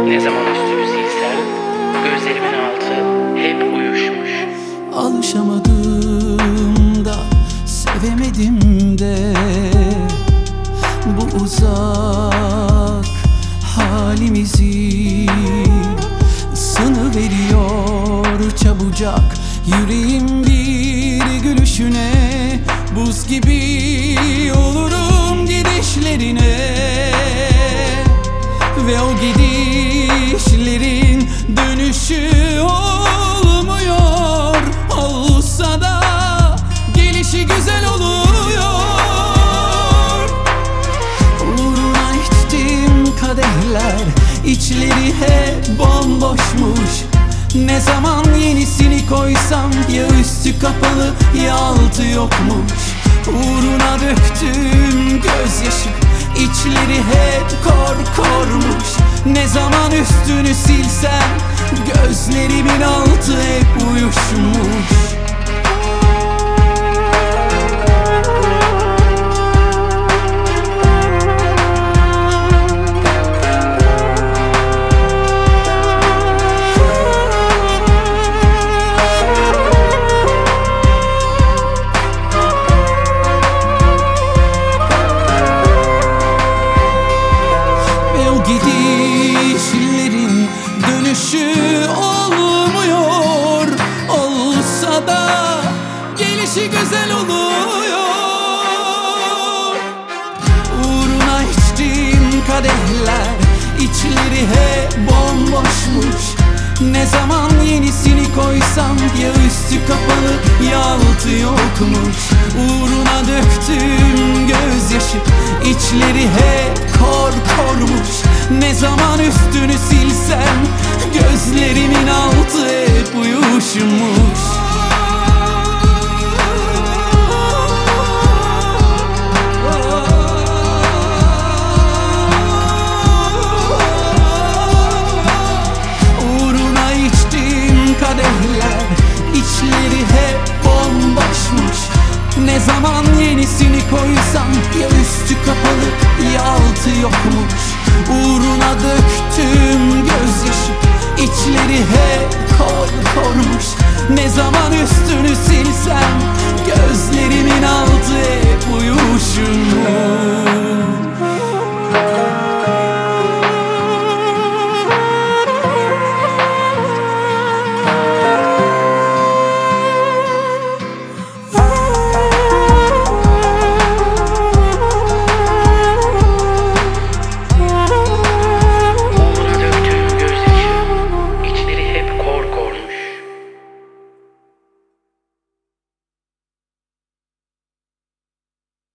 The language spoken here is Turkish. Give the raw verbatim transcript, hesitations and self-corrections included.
Ne zaman üstünü silsem gözlerimin altı hep uyuşmuş. Alışamadım da sevemedim de bu uzak halimizi sınıveriyor çabucak. Yüreğim bir gülüşüne buz gibi olurum gidişlerine. Ve o gidişlerin dönüşü olmuyor. Olsa da gelişi güzel oluyor. Uğruna içtim kadehler, içleri hep bomboşmuş. Ne zaman yenisini koysam ya üstü kapalı ya altı yokmuş. Uğruna döktüm gözyaşı, İçleri hep kor kormuş. Ne zaman üstünü silsem gözlerimin altı hep uyuşmuş. Gidişlerin dönüşü olmuyor. Olsa da gelişi güzel oluyor. Uğruna içtiğim kadehler, içleri hep bomboşmuş. Ne zaman yenisini koysam ya üstü kapalı ya altı yokmuş. Uğruna döktüm gözyaşı, içleri hep kor kormuş. Ne zaman üstünü silsem gözlerimin altı hep uyuşmuş. Uğruna içtiğim kadehler, içleri hep bomboşmuş. Ne zaman yenisini koysam ya üstü kapalı ya altı yokmuş. Uğruna döktüm gözyaşı, içleri hep kor kormuş. Ne zaman üstünü silsem gözlerimin altı hep uyuşmuş.